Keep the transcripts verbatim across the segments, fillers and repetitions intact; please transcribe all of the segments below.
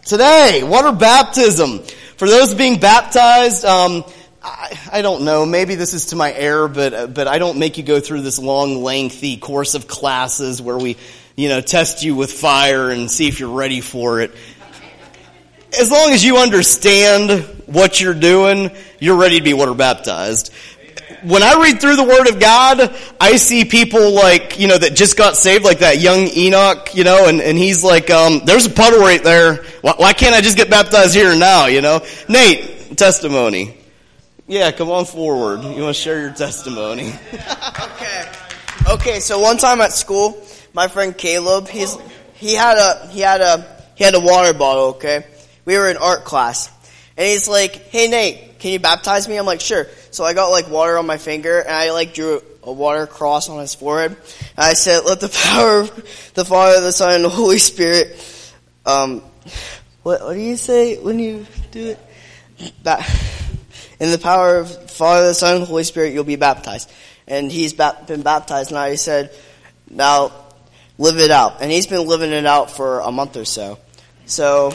Today, water baptism. For those being baptized, um, I, I don't know, maybe this is to my error, but but I don't make you go through this long, lengthy course of classes where we, you know, test you with fire and see if you're ready for it. As long as you understand what you're doing, you're ready to be water baptized. When I read through the Word of God, I see people like, you know, that just got saved, like that young Enoch, you know, and, and he's like, um, there's a puddle right there. Why, why can't I just get baptized here and now, you know? Nate, testimony. Yeah, come on forward. You want to share your testimony? Okay. Okay, so one time at school, my friend Caleb, he's he had a he had a he had a water bottle, okay? We were in art class. And he's like, "Hey Nate, can you baptize me?" I'm like, "Sure." So I got like water on my finger and I like drew a water cross on his forehead. And I said, "Let the power of the Father, the Son, and the Holy Spirit um what what do you say when you do it? Ba- In the power of the Father, the Son, and the Holy Spirit, you'll be baptized." And he's ba- been baptized now. He said, "Now, live it out." And he's been living it out for a month or so. So,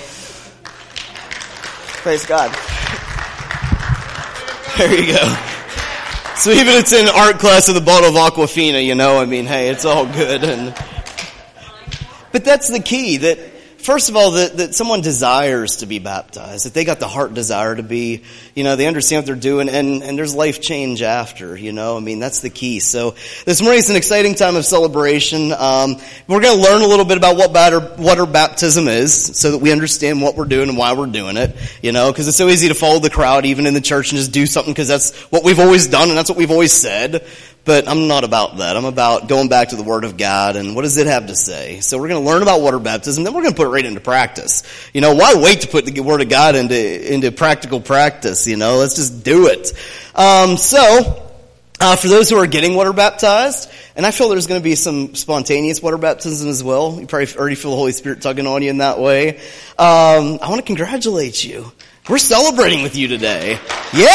praise God. There you go. So even it's in art class with a bottle of Aquafina, you know, I mean, hey, it's all good. And But that's the key, that first of all, that, that someone desires to be baptized, that they got the heart desire to be, you know, they understand what they're doing, and, and there's life change after, you know, I mean, that's the key. So this morning is an exciting time of celebration. Um, we're going to learn a little bit about what water, water baptism is, so that we understand what we're doing and why we're doing it, you know, because it's so easy to follow the crowd, even in the church, and just do something because that's what we've always done and that's what we've always said. But I'm not about that. I'm about going back to the Word of God and what does it have to say. So we're going to learn about water baptism, then we're going to put it right into practice. You know, why wait to put the Word of God into into practical practice? You know, let's just do it. Um, so, uh, for those who are getting water baptized, and I feel there's going to be some spontaneous water baptism as well. You probably already feel the Holy Spirit tugging on you in that way. Um, I want to congratulate you. We're celebrating with you today. Yeah!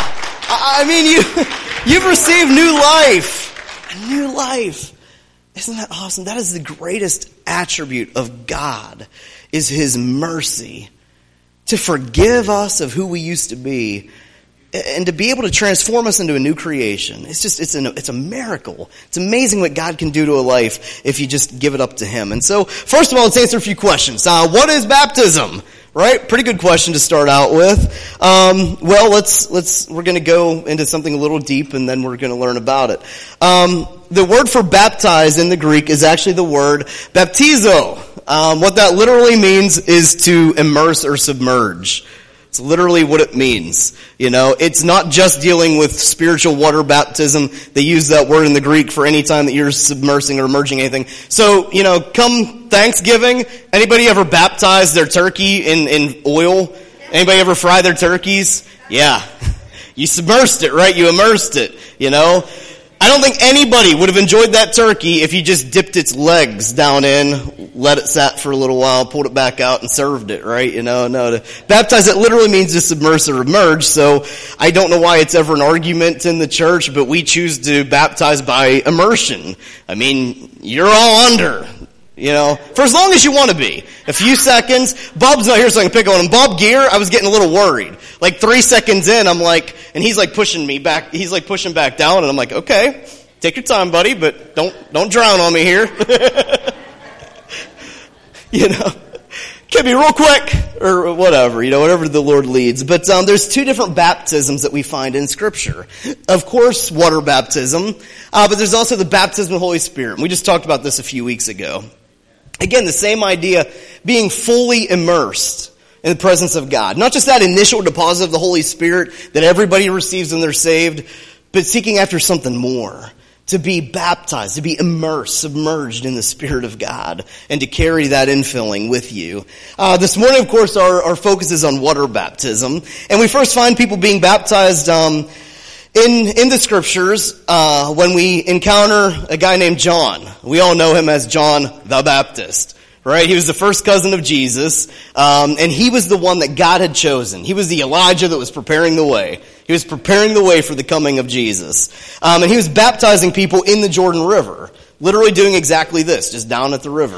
I, I mean, you... You've received new life. A new life. Isn't that awesome? That is the greatest attribute of God, is His mercy to forgive us of who we used to be and to be able to transform us into a new creation. It's just, it's, an, it's a miracle. It's amazing what God can do to a life if you just give it up to Him. And so, first of all, let's answer a few questions. Uh, what is baptism? Right? Pretty good question to start out with. Um, well, let's, let's, we're gonna go into something a little deep and then we're gonna learn about it. Um, the word for baptize in the Greek is actually the word baptizo. Um, what that literally means is to immerse or submerge. It's literally what it means. You know, it's not just dealing with spiritual water baptism. They use that word in the Greek for any time that you're submersing or immersing anything. So, you know, come Thanksgiving, anybody ever baptize their turkey in, in oil? Anybody ever fry their turkeys? Yeah. You submersed it, right? You immersed it, you know? I don't think anybody would have enjoyed that turkey if you just dipped its legs down in, let it sat for a little while, pulled it back out, and served it, right? You know, no, to baptize, it literally means to submerge or immerse, so I don't know why it's ever an argument in the church, but we choose to baptize by immersion. I mean, you're all under, you know, for as long as you want to be. A few seconds. Bob's not here so I can pick on him. Bob Gear, I was getting a little worried. Like three seconds in, I'm like, and he's like pushing me back, he's like pushing back down, and I'm like, okay, take your time, buddy, but don't, don't drown on me here. You know, can be real quick, or whatever, you know, whatever the Lord leads. But um, there's two different baptisms that we find in Scripture. Of course, water baptism, uh, but there's also the baptism of the Holy Spirit. We just talked about this a few weeks ago. Again, the same idea, being fully immersed in the presence of God. Not just that initial deposit of the Holy Spirit that everybody receives when they're saved, but seeking after something more. To be baptized, to be immersed, submerged in the Spirit of God, and to carry that infilling with you. Uh, this morning, of course, our, our focus is on water baptism. And we first find people being baptized um, in, in the Scriptures uh, when we encounter a guy named John. We all know him as John the Baptist. Right? He was the first cousin of Jesus, um, and he was the one that God had chosen. He was the Elijah that was preparing the way. He was preparing the way for the coming of Jesus. Um, and he was baptizing people in the Jordan River. Literally doing exactly this, just down at the river.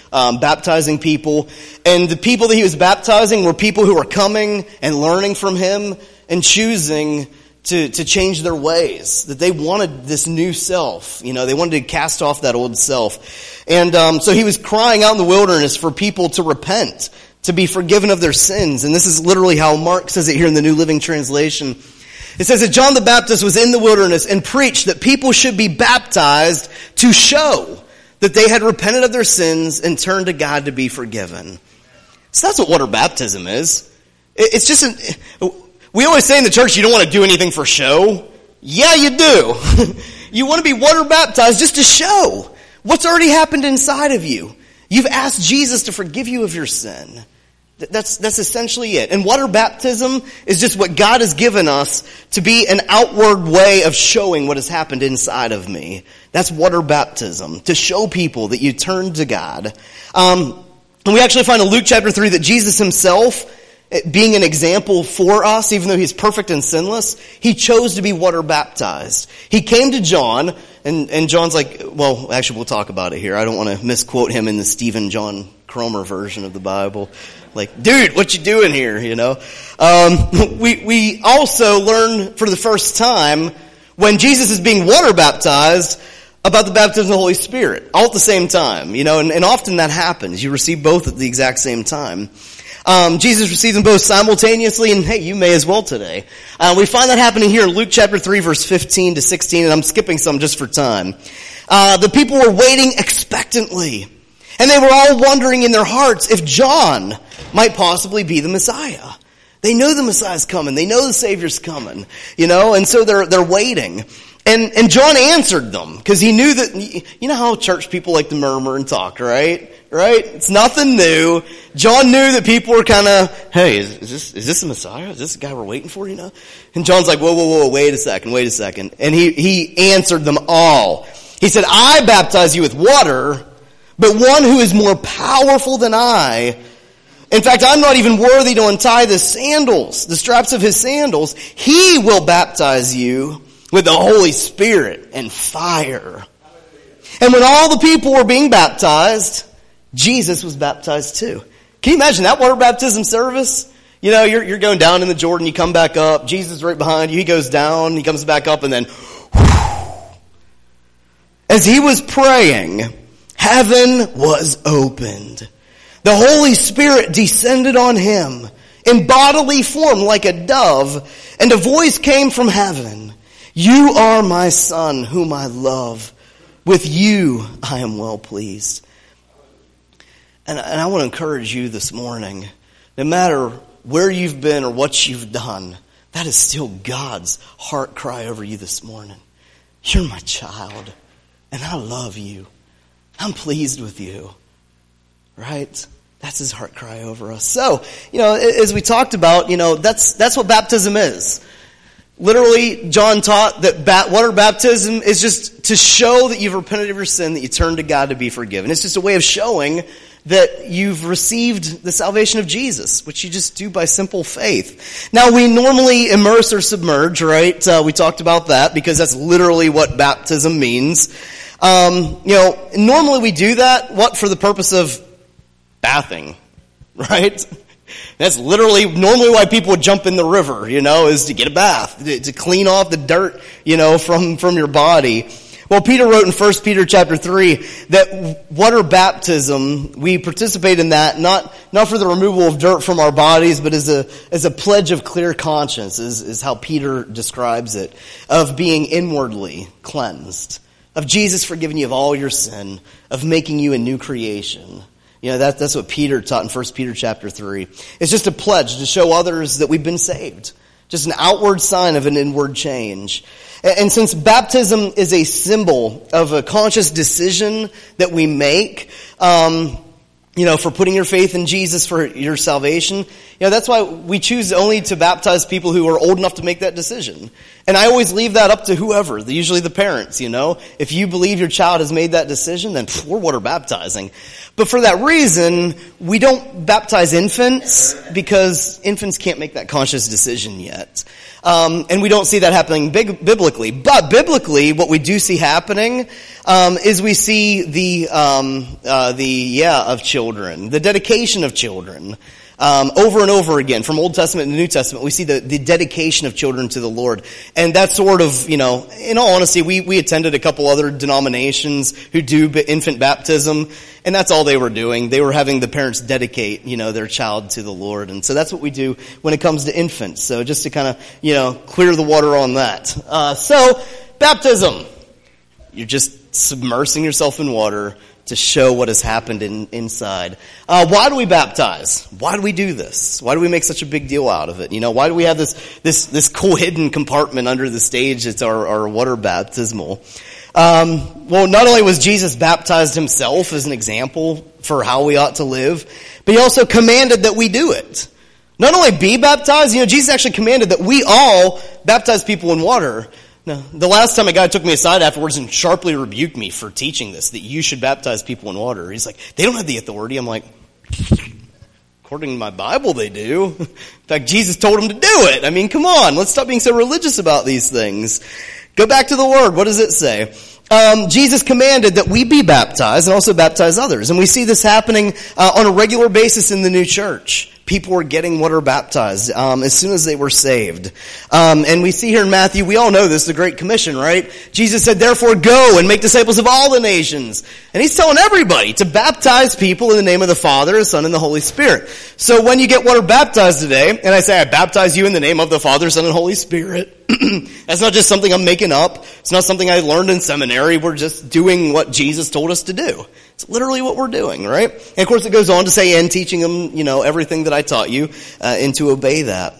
um, baptizing people. And the people that he was baptizing were people who were coming and learning from him and choosing to, to change their ways. That they wanted this new self. You know, they wanted to cast off that old self. And um, so he was crying out in the wilderness for people to repent, to be forgiven of their sins. And this is literally how Mark says it here in the New Living Translation. It says that John the Baptist was in the wilderness and preached that people should be baptized to show that they had repented of their sins and turned to God to be forgiven. So that's what water baptism is. It's just, an, we always say in the church you don't want to do anything for show. Yeah, you do. You want to be water baptized just to show what's already happened inside of you. You've asked Jesus to forgive you of your sin. That's, that's essentially it. And water baptism is just what God has given us to be an outward way of showing what has happened inside of me. That's water baptism, to show people that you turn to God. Um, and we actually find in Luke chapter three that Jesus himself, being an example for us, even though he's perfect and sinless, he chose to be water baptized. He came to John, and, and John's like, well, actually we'll talk about it here. I don't want to misquote him in the Stephen John Cromer version of the Bible. Like, dude, what you doing here, you know? Um, we, we also learn for the first time when Jesus is being water baptized about the baptism of the Holy Spirit, all at the same time, you know, and, and often that happens. You receive both at the exact same time. Um, Jesus received them both simultaneously, and hey, you may as well today. Uh, we find that happening here in Luke chapter three, verse fifteen to sixteen, and I'm skipping some just for time. Uh, the people were waiting expectantly, and they were all wondering in their hearts if John might possibly be the Messiah. They know the Messiah's coming. They know the Savior's coming, you know, and so they're, they're waiting. And, and John answered them because he knew that, you know how church people like to murmur and talk, right? Right? It's nothing new. John knew that people were kind of, hey, is, is this, is this the Messiah? Is this the guy we're waiting for, you know? And John's like, whoa, whoa, whoa, wait a second, wait a second. And he, he answered them all. He said, I baptize you with water, but one who is more powerful than I, in fact, I'm not even worthy to untie the sandals, the straps of his sandals. He will baptize you with the Holy Spirit and fire. And when all the people were being baptized, Jesus was baptized too. Can you imagine that water baptism service? You know, you're, you're going down in the Jordan, you come back up, Jesus is right behind you, he goes down, he comes back up, and then whew, as he was praying, heaven was opened. The Holy Spirit descended on him in bodily form like a dove, and a voice came from heaven. You are my Son, whom I love. With you I am well pleased. And, and I want to encourage you this morning, no matter where you've been or what you've done, that is still God's heart cry over you this morning. You're my child, and I love you. I'm pleased with you. Right? That's his heart cry over us. So, you know, as we talked about, you know, that's that's what baptism is. Literally, John taught that bat, water baptism is just to show that you've repented of your sin, that you turn to God to be forgiven. It's just a way of showing that you've received the salvation of Jesus, which you just do by simple faith. Now, we normally immerse or submerge, right? Uh, we talked about that because that's literally what baptism means. Um, you know, normally we do that, what, for the purpose of bathing, right? That's literally normally why people would jump in the river, you know, is to get a bath, to, to clean off the dirt, you know, from, from your body. Well, Peter wrote in First Peter chapter three that water baptism, we participate in that not, not for the removal of dirt from our bodies, but as a, as a pledge of clear conscience, is, is how Peter describes it, of being inwardly cleansed, of Jesus forgiving you of all your sin, of making you a new creation. You know, that, that's what Peter taught in First Peter chapter three. It's just a pledge to show others that we've been saved. Just an outward sign of an inward change. And, and since baptism is a symbol of a conscious decision that we make, um, you know, for putting your faith in Jesus for your salvation, you know, that's why we choose only to baptize people who are old enough to make that decision. And I always leave that up to whoever, usually the parents, you know. If you believe your child has made that decision, then pff, we're water baptizing. But for that reason, we don't baptize infants because infants can't make that conscious decision yet. Um, and we don't see that happening big, biblically. But biblically, what we do see happening um, is we see the um, uh, the yeah of children, the dedication of children. Um, over and over again, from Old Testament to New Testament, we see the, the dedication of children to the Lord. And that sort of, you know, in all honesty, we, we attended a couple other denominations who do infant baptism, and that's all they were doing. They were having the parents dedicate, you know, their child to the Lord. And so that's what we do when it comes to infants. So just to kind of, you know, clear the water on that. Uh, so, baptism. You're just submersing yourself in water to show what has happened in, inside. Uh, why do we baptize? Why do we do this? Why do we make such a big deal out of it? You know, why do we have this this this cool hidden compartment under the stage? It's our, our water baptismal. Um, well, not only was Jesus baptized himself as an example for how we ought to live, but he also commanded that we do it. Not only be baptized, you know, Jesus actually commanded that we all baptize people in water. Now, the last time a guy took me aside afterwards and sharply rebuked me for teaching this, that you should baptize people in water. He's like, they don't have the authority. I'm like, according to my Bible, they do. In fact, Jesus told them to do it. I mean, come on, let's stop being so religious about these things. Go back to the Word. What does it say? Um, Jesus commanded that we be baptized and also baptize others. And we see this happening uh, on a regular basis in the new church. People were getting water baptized um, as soon as they were saved. Um, and we see here in Matthew, we all know this, the Great Commission, right? Jesus said, therefore go and make disciples of all the nations. And he's telling everybody to baptize people in the name of the Father, the Son, and the Holy Spirit. So when you get water baptized today, and I say, I baptize you in the name of the Father, Son, and Holy Spirit, that's not just something I'm making up. It's not something I learned in seminary. We're just doing what Jesus told us to do. It's literally what we're doing, right? And of course it goes on to say, and teaching them, you know, everything that I taught you, uh, and to obey that.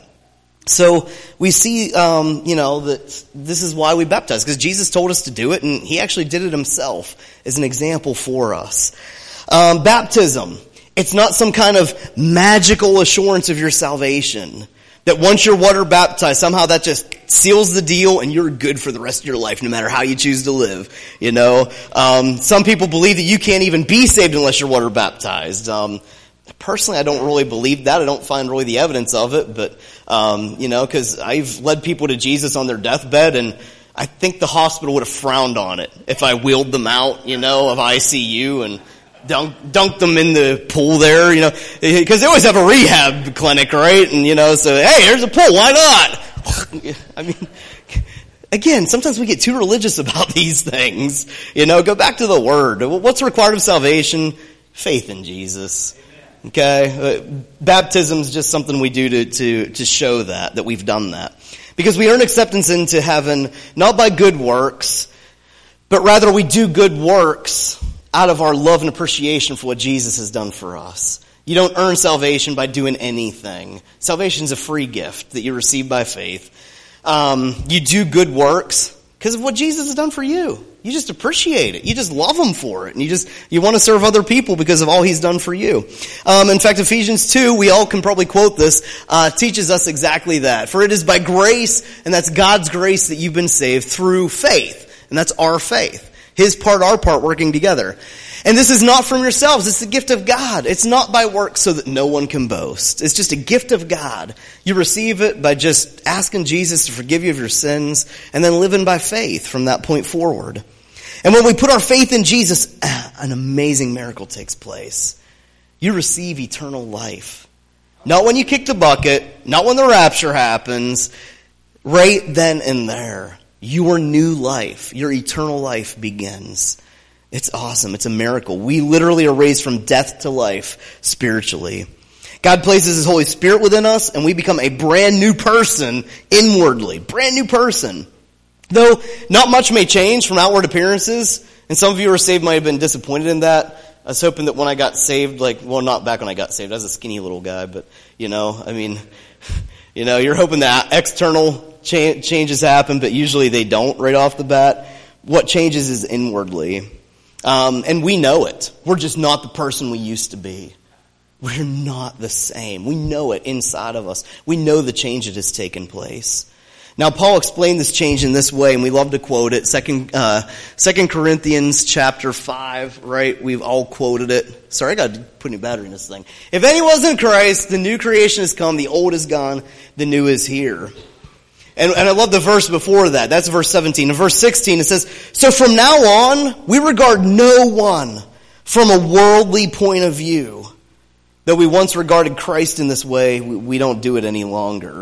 So we see, um, you know, that this is why we baptize, because Jesus told us to do it, and he actually did it himself as an example for us. Um, baptism, it's not some kind of magical assurance of your salvation. That once you're water baptized, somehow that just seals the deal and you're good for the rest of your life, no matter how you choose to live. You know, um, some people believe that you can't even be saved unless you're water baptized. Um, personally, I don't really believe that. I don't find really the evidence of it, but, um, you know, cause I've led people to Jesus on their deathbed, and I think the hospital would have frowned on it if I wheeled them out, you know, of I C U and Dunk, dunk them in the pool there, you know, because they always have a rehab clinic, right? And, you know, so, hey, here's a pool, why not? I mean, again, sometimes we get too religious about these things. You know, go back to the Word. What's required of salvation? Faith in Jesus. Okay? Baptism is just something we do to, to, to show that, that we've done that. Because we earn acceptance into heaven, not by good works, but rather we do good works out of our love and appreciation for what Jesus has done for us. You don't earn salvation by doing anything. Salvation is a free gift that you receive by faith. Um, you do good works because of what Jesus has done for you. You just appreciate it. You just love him for it. And you just, you want to serve other people because of all he's done for you. Um, in fact, Ephesians two, we all can probably quote this, uh, teaches us exactly that. For it is by grace, and that's God's grace, that you've been saved through faith. And that's our faith. His part, our part, working together. And this is not from yourselves. It's the gift of God. It's not by works so that no one can boast. It's just a gift of God. You receive it by just asking Jesus to forgive you of your sins and then living by faith from that point forward. And when we put our faith in Jesus, an amazing miracle takes place. You receive eternal life. Not when you kick the bucket, not when the rapture happens, right then and there. Your new life, your eternal life begins. It's awesome. It's a miracle. We literally are raised from death to life spiritually. God places his Holy Spirit within us, and we become a brand new person inwardly. Brand new person. Though not much may change from outward appearances, and some of you who are saved might have been disappointed in that. I was hoping that when I got saved, like, well, not back when I got saved. I was a skinny little guy, but, you know, I mean, you know, you're hoping that external cha- changes happen, but usually they don't right off the bat. What changes is inwardly. Um, and we know it. We're just not the person we used to be. We're not the same. We know it inside of us. We know the change that has taken place. Now, Paul explained this change in this way, and we love to quote it. Second, uh, Second Corinthians chapter five, right? We've all quoted it. Sorry, I got to put new battery in this thing. If anyone's in Christ, the new creation has come, the old is gone, the new is here. And, and I love the verse before that. That's verse seventeen. In verse sixteen, it says, so from now on, we regard no one from a worldly point of view. Though we once regarded Christ in this way, we, we don't do it any longer.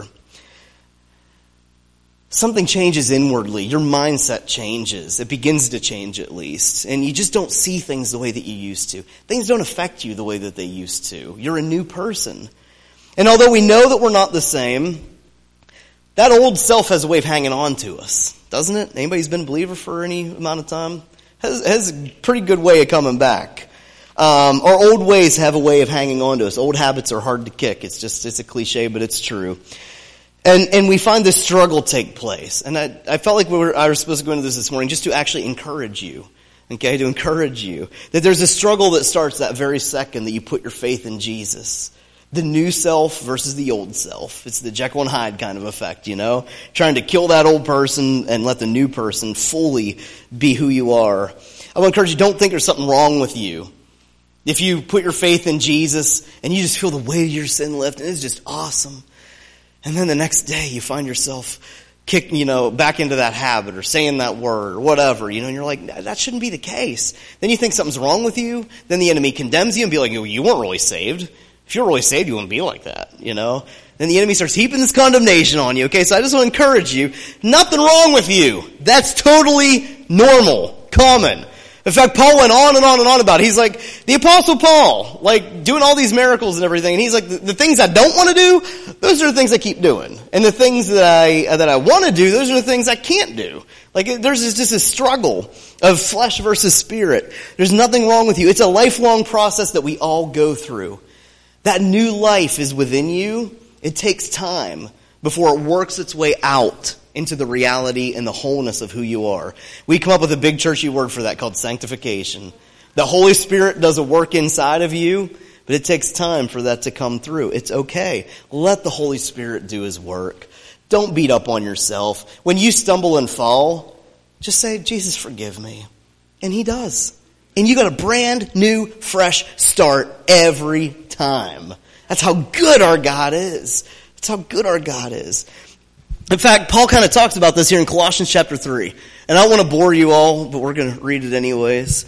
Something changes inwardly. Your mindset changes. It begins to change at least. And you just don't see things the way that you used to. Things don't affect you the way that they used to. You're a new person. And although we know that we're not the same, that old self has a way of hanging on to us, doesn't it? Anybody who's been a believer for any amount of time has, has a pretty good way of coming back. Um, our old ways have a way of hanging on to us. Old habits are hard to kick. It's just, it's a cliche, but it's true. And and we find this struggle take place. And I, I felt like we were, I was supposed to go into this this morning just to actually encourage you. Okay, to encourage you. That there's a struggle that starts that very second that you put your faith in Jesus. The new self versus the old self. It's the Jekyll and Hyde kind of effect, you know? Trying to kill that old person and let the new person fully be who you are. I will encourage you, don't think there's something wrong with you. If you put your faith in Jesus and you just feel the weight of your sin lift and it's just awesome. And then the next day you find yourself kicked, you know, back into that habit or saying that word or whatever, you know, and you're like, that shouldn't be the case. Then you think something's wrong with you. Then the enemy condemns you and be like, you weren't really saved. If you're really saved, you wouldn't be like that, you know. Then the enemy starts heaping this condemnation on you, okay? So I just want to encourage you, nothing wrong with you. That's totally normal, common. In fact, Paul went on and on and on about it. He's like, the Apostle Paul, like doing all these miracles and everything. And he's like, the, the things I don't want to do, those are the things I keep doing. And the things that I, that I want to do, those are the things I can't do. Like there's just a struggle of flesh versus spirit. There's nothing wrong with you. It's a lifelong process that we all go through. That new life is within you. It takes time before it works its way out into the reality and the wholeness of who you are. We come up with a big churchy word for that called sanctification. The Holy Spirit does a work inside of you, but it takes time for that to come through. It's okay. Let the Holy Spirit do His work. Don't beat up on yourself. When you stumble and fall, just say, Jesus, forgive me. And He does. And you got a brand new, fresh start every time. That's how good our God is. That's how good our God is. In fact, Paul kind of talks about this here in Colossians chapter three. And I don't want to bore you all, but we're going to read it anyways.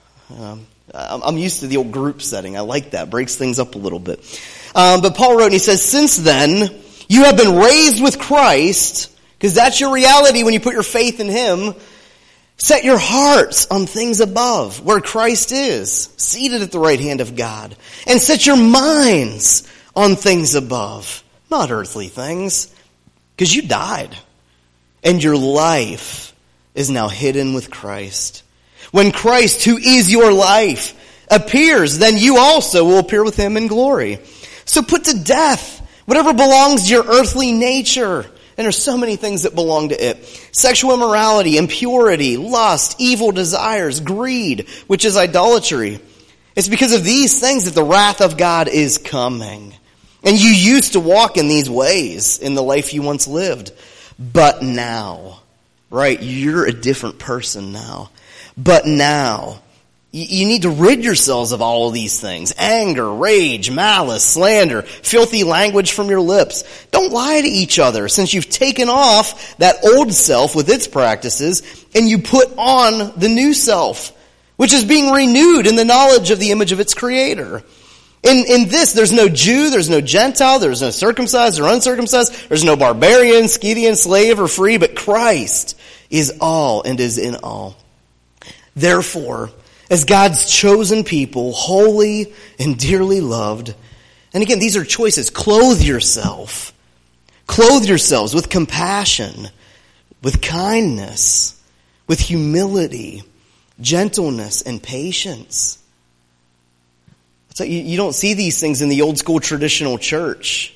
Um, I'm used to the old group setting. I like that. Breaks things up a little bit. Um, but Paul wrote, and he says, since then, you have been raised with Christ, because that's your reality when you put your faith in Him. Set your hearts on things above, where Christ is, seated at the right hand of God. And set your minds on things above, not earthly things. Because you died, and your life is now hidden with Christ. When Christ, who is your life, appears, then you also will appear with Him in glory. So put to death whatever belongs to your earthly nature. And there's so many things that belong to it. Sexual immorality, impurity, lust, evil desires, greed, which is idolatry. It's because of these things that the wrath of God is coming. And you used to walk in these ways in the life you once lived. But now, right, you're a different person now. But now, you need to rid yourselves of all of these things. Anger, rage, malice, slander, filthy language from your lips. Don't lie to each other, since you've taken off that old self with its practices, and you put on the new self, which is being renewed in the knowledge of the image of its creator. In, in this, there's no Jew, there's no Gentile, there's no circumcised or uncircumcised, there's no barbarian, Scythian, slave, or free, but Christ is all and is in all. Therefore, as God's chosen people, holy and dearly loved, and again, these are choices, clothe yourself. Clothe yourselves with compassion, with kindness, with humility, gentleness, and patience. So you, you don't see these things in the old school traditional church.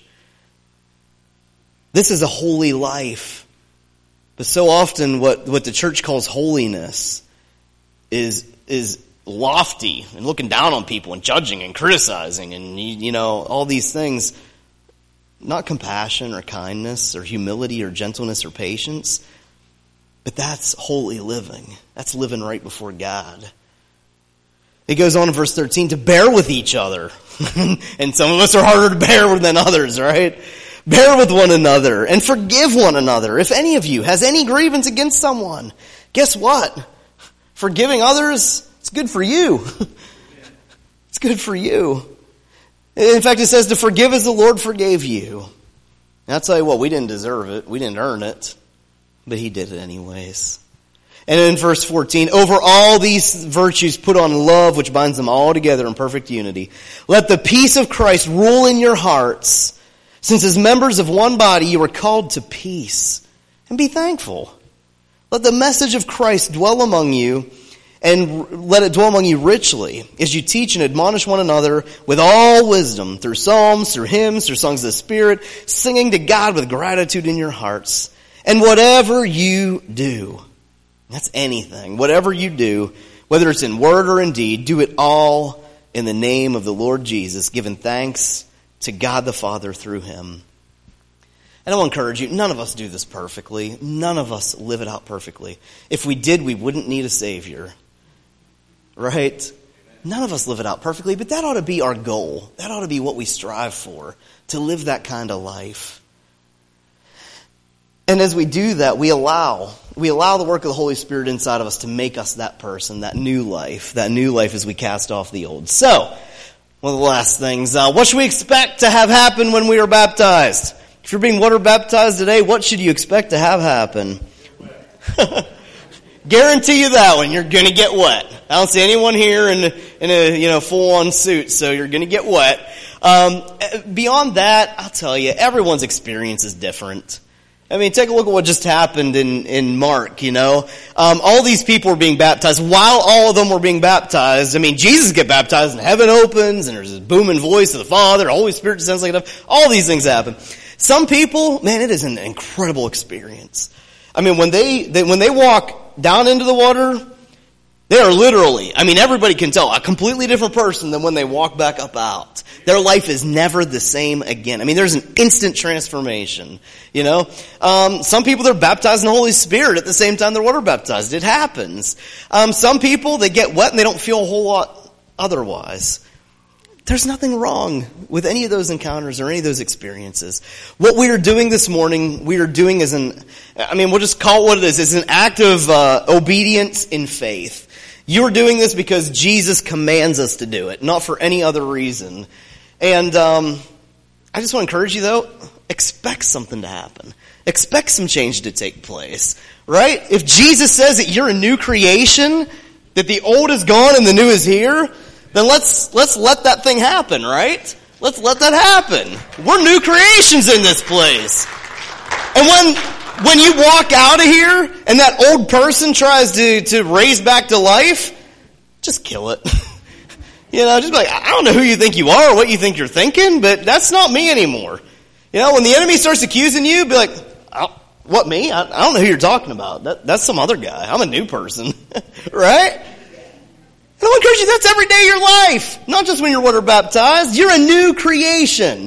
This is a holy life. But so often what, what the church calls holiness is, is lofty and looking down on people and judging and criticizing and, you, you know, all these things. Not compassion or kindness or humility or gentleness or patience. But that's holy living. That's living right before God. It goes on in verse thirteen to bear with each other. And some of us are harder to bear with than others, right? Bear with one another and forgive one another. If any of you has any grievance against someone, guess what? Forgiving others, it's good for you. It's good for you. In fact, it says to forgive as the Lord forgave you. And I'll tell you what, we didn't deserve it. We didn't earn it. But he did it anyways. And in verse fourteen, over all these virtues put on love, which binds them all together in perfect unity. Let the peace of Christ rule in your hearts, since as members of one body you are called to peace. And be thankful. Let the message of Christ dwell among you, and let it dwell among you richly, as you teach and admonish one another with all wisdom, through psalms, through hymns, through songs of the Spirit, singing to God with gratitude in your hearts. And whatever you do, that's anything, whatever you do, whether it's in word or in deed, do it all in the name of the Lord Jesus, giving thanks to God the Father through him. And I want to encourage you, none of us do this perfectly. None of us live it out perfectly. If we did, we wouldn't need a Savior. Right? None of us live it out perfectly, but that ought to be our goal. That ought to be what we strive for, to live that kind of life. And as we do that, we allow, we allow the work of the Holy Spirit inside of us to make us that person, that new life, that new life as we cast off the old. So, one of the last things, uh, what should we expect to have happen when we are baptized? If you're being water baptized today, what should you expect to have happen? Guarantee you that one, you're going to get wet. I don't see anyone here in, in a you know full-on suit, so you're going to get wet. Um, beyond that, I'll tell you, everyone's experience is different. I mean, take a look at what just happened in, in Mark, you know. Um, all these people were being baptized. While all of them were being baptized, I mean, Jesus get baptized and heaven opens and there's this booming voice of the Father, the Holy Spirit descends like enough. All these things happen. Some people, man, it is an incredible experience. I mean, when they, they when they walk down into the water, they are literally, I mean, everybody can tell, a completely different person than when they walk back up out. Their life is never the same again. I mean, there's an instant transformation, you know. Um, some people, they're baptized in the Holy Spirit at the same time they're water baptized. It happens. Um, some people, they get wet and they don't feel a whole lot otherwise. There's nothing wrong with any of those encounters or any of those experiences. What we are doing this morning, we are doing as an, I mean, we'll just call it what it is. It's an act of uh, obedience in faith. You're doing this because Jesus commands us to do it, not for any other reason. And um, I just want to encourage you, though, expect something to happen. Expect some change to take place, right? If Jesus says that you're a new creation, that the old is gone and the new is here, then let's let's let that thing happen, right? Let's let that happen. We're new creations in this place. And when when you walk out of here and that old person tries to, to raise back to life, just kill it. You know, just be like, I don't know who you think you are or what you think you're thinking, but that's not me anymore. You know, when the enemy starts accusing you, be like, oh, what, me? I, I don't know who you're talking about. That, that's some other guy. I'm a new person. Right? And I want to encourage you, that's every day of your life. Not just when you're water baptized. You're a new creation.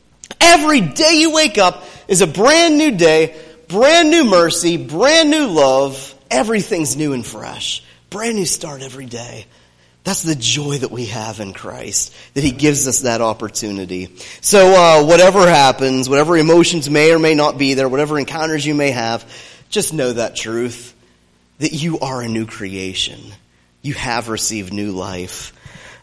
Every day you wake up is a brand new day, brand new mercy, brand new love. Everything's new and fresh. Brand new start every day. That's the joy that we have in Christ, that he gives us that opportunity. So uh, whatever happens, whatever emotions may or may not be there, whatever encounters you may have, just know that truth, that you are a new creation. You have received new life.